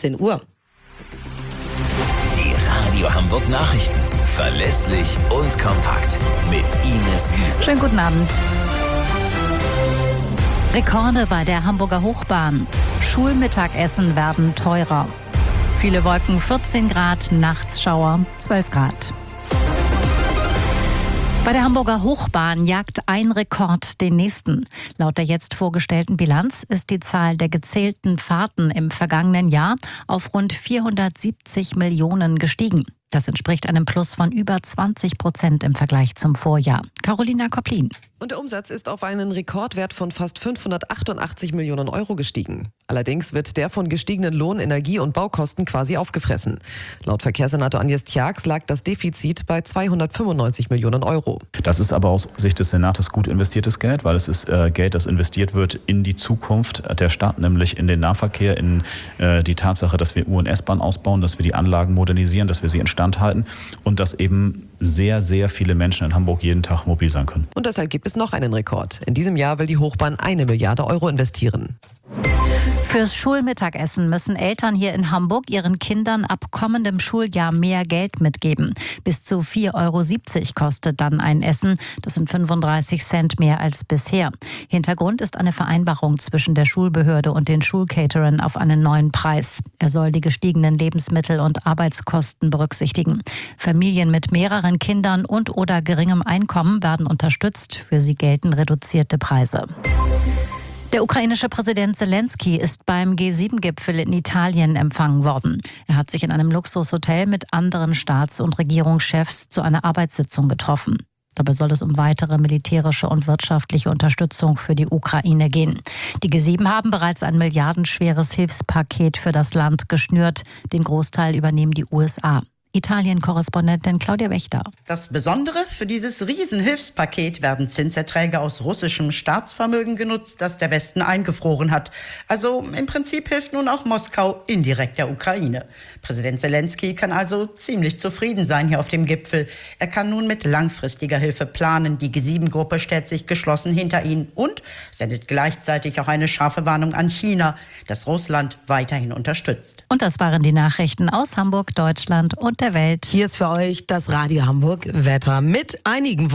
17 Uhr. Die Radio Hamburg Nachrichten. Verlässlich und kompakt. Mit Ines Wiese. Schönen guten Abend. Rekorde bei der Hamburger Hochbahn. Schulmittagessen werden teurer. Viele Wolken, 14 Grad, nachts Schauer, 12 Grad. Bei der Hamburger Hochbahn jagt ein Rekord den nächsten. Laut der jetzt vorgestellten Bilanz ist die Zahl der gezählten Fahrten im vergangenen Jahr auf rund 470 Millionen gestiegen. Das entspricht einem Plus von über 20% im Vergleich zum Vorjahr. Carolina Kopplin. Und der Umsatz ist auf einen Rekordwert von fast 588 Millionen Euro gestiegen. Allerdings wird der von gestiegenen Lohn-, Energie- und Baukosten quasi aufgefressen. Laut Verkehrssenator Agnes Tjax lag das Defizit bei 295 Millionen Euro. Das ist aber aus Sicht des Senats gut investiertes Geld, weil es ist Geld, das investiert wird in die Zukunft der Stadt, nämlich in den Nahverkehr, in die Tatsache, dass wir U- und S-Bahn ausbauen, dass wir die Anlagen modernisieren, dass wir sie instand halten und dass eben sehr, sehr viele Menschen in Hamburg jeden Tag mobil sein können. Und deshalb gibt es noch einen Rekord. In diesem Jahr will die Hochbahn 1 Milliarde Euro investieren. Fürs Schulmittagessen müssen Eltern hier in Hamburg ihren Kindern ab kommendem Schuljahr mehr Geld mitgeben. Bis zu 4,70 Euro kostet dann ein Essen. Das sind 35 Cent mehr als bisher. Hintergrund ist eine Vereinbarung zwischen der Schulbehörde und den Schulcaterern auf einen neuen Preis. Er soll die gestiegenen Lebensmittel- und Arbeitskosten berücksichtigen. Familien mit mehreren Kindern und/oder geringem Einkommen werden unterstützt. Für sie gelten reduzierte Preise. Der ukrainische Präsident Zelensky ist beim G7-Gipfel in Italien empfangen worden. Er hat sich in einem Luxushotel mit anderen Staats- und Regierungschefs zu einer Arbeitssitzung getroffen. Dabei soll es um weitere militärische und wirtschaftliche Unterstützung für die Ukraine gehen. Die G7 haben bereits ein milliardenschweres Hilfspaket für das Land geschnürt. Den Großteil übernehmen die USA. Italien-Korrespondentin Claudia Wächter. Das Besondere: für dieses Riesenhilfspaket werden Zinserträge aus russischem Staatsvermögen genutzt, das der Westen eingefroren hat. Also im Prinzip hilft nun auch Moskau indirekt der Ukraine. Präsident Zelensky kann also ziemlich zufrieden sein hier auf dem Gipfel. Er kann nun mit langfristiger Hilfe planen. Die G7-Gruppe stellt sich geschlossen hinter ihn und sendet gleichzeitig auch eine scharfe Warnung an China, das Russland weiterhin unterstützt. Und das waren die Nachrichten aus Hamburg, Deutschland und der Welt. Hier ist für euch das Radio Hamburg Wetter mit einigen